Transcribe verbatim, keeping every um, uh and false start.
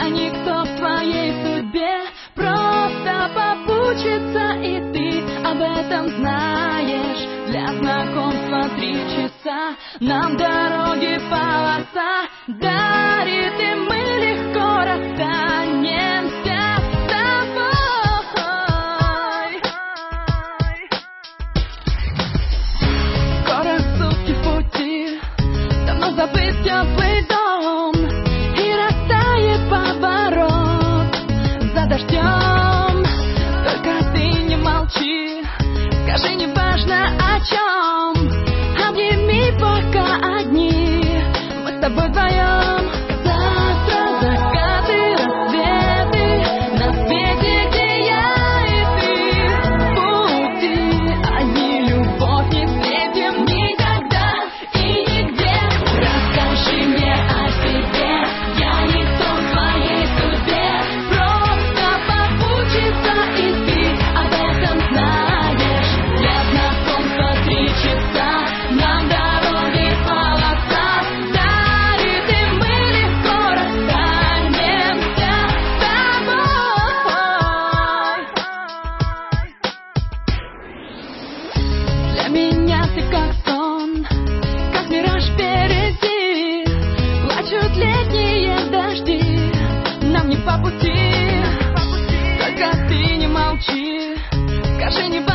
Я никто в твоей судьбе, просто попутчица, и ты об этом знаешь. Для знакомства три часа, нам дороги полоса дарит, и мы легко расстанемся с тобой. Скоро сутки в пути, давно забыт теплый дом, и растает поворот за дождем. Только ты не молчи, скажи, не важно о чем, обними пока одни, мы с тобой вдвоем. Завтра закаты, рассветы на свете, где я и ты. В пути одни, любовь не встретим никогда и нигде. Расскажи мне о себе, я никто в твоей судьбе, просто попутчица, и ты об этом знаешь. Для знакомства три часа, нам дороги полоса дарит, и мы легко расстанемся с тобой. Для меня ты как сон, как мираж впереди. Плачут летние дожди, нам не по пути. Только ты не молчи, скажи, не